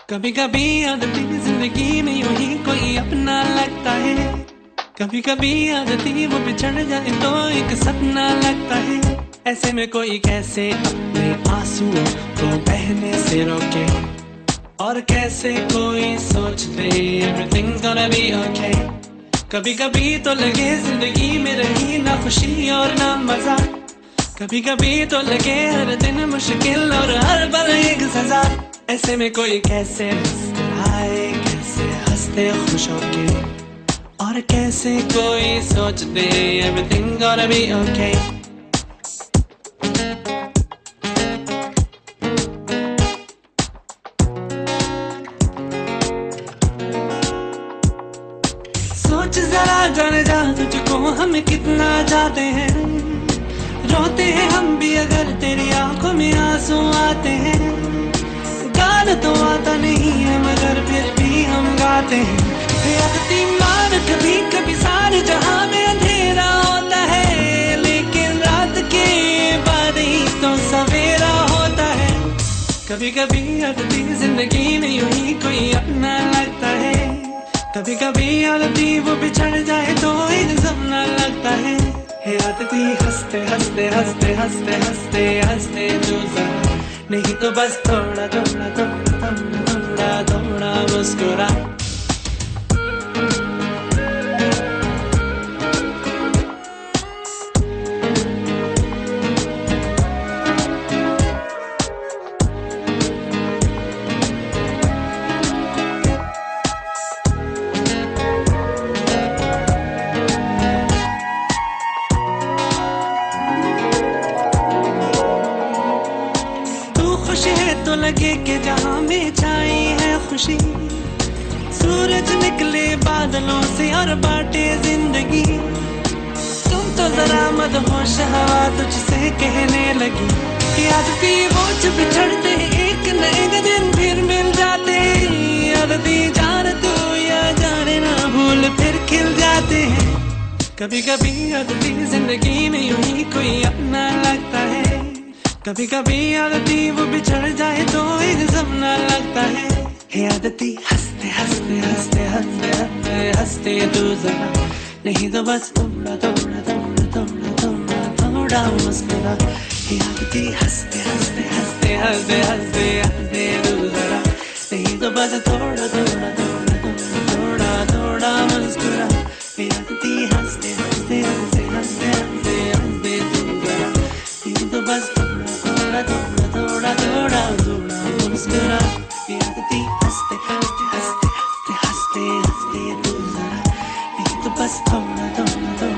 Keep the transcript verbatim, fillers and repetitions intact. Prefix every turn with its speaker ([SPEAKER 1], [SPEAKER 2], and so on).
[SPEAKER 1] कभी कभी आदती जिंदगी में यूं ही कोई अपना लगता है। कभी कभी आदती वो बिछड़ जाए तो एक सपना लगता है। ऐसे में कोई कैसे अपने आंसुओं को बहने से रोके, और कैसे कोई सोच दे everything gonna be okay। कभी कभी तो लगे जिंदगी में रही ना खुशी और ना मजा। कभी कभी तो लगे हर दिन मुश्किल और हर पल एक सजा। ऐसे में कोई कैसे मुस्कुराए, कैसे हंसते खुश होके, और कैसे कोई सोच दे everything gonna be okay। सोच जरा जाने जा तुझको हम कितना जाते हैं। रोते हैं हम भी अगर तेरी आंखों में आंसू आते हैं। गाना तो आता नहीं है मगर फिर भी हम गाते हैं। आदती मान कभी कभी सारे जहां में अंधेरा होता है, लेकिन रात के बाद ही तो सवेरा होता है। कभी कभी आदती जिंदगी में यूं ही कोई अपना लगता है। कभी कभी आदती वो बिछड़ जाए तो एक सपना लगता है। हे आदती हंसते हंसते हंसते हंसते हंसते हंसते तू जरा, नहीं तो बस थोड़ा थोड़ा थोड़ा थोड़ा थोड़ा थोड़ा मुस्कुरा। खुशी है तो लगे कि जहां में छाई है खुशी। सूरज निकले बादलों से और बांटे जिंदगी। तुम तो जरा मदहोश हवा तुझसे कहने लगी कि आदती वो जो बिछड़ते एक नए दिन फिर मिल जाते। आदती जान तू या जाने ना भूल फिर खिल जाते हैं। कभी कभी आदती जिंदगी में यूं ही कोई अपना लगता है। कभी कभी आदती वो बिछड़ जाए तो एक सपना लगता है। हे आदती हंसते हंसते हंसते हंसते हंसते हंसते तू जरा, नहीं तो बस थोड़ा थोड़ा थोड़ा थोड़ा थोड़ा थोड़ा मुस्कुरा। हे आदती हंसते हंसते हंसते हंसते हंसते हंसते तू जरा, नहीं तो बस थोड़ा थोड़ा थोड़ा थोड़ा थोड़ा थोड़ा मुस्कुरा। हे आदती हंसते हंसते हंसते हंसते हंसते हंसते तू जरा, नहीं तो बस थोड़ा थोड़ा थोड़ा थोड़ा थोड़ा मुस्कुरा। ये आदती हंसते हंसते हंसते हंसते हंसते हंसते तू जरा, नहीं तो बस थोड़ा थोड़ा थोड़ा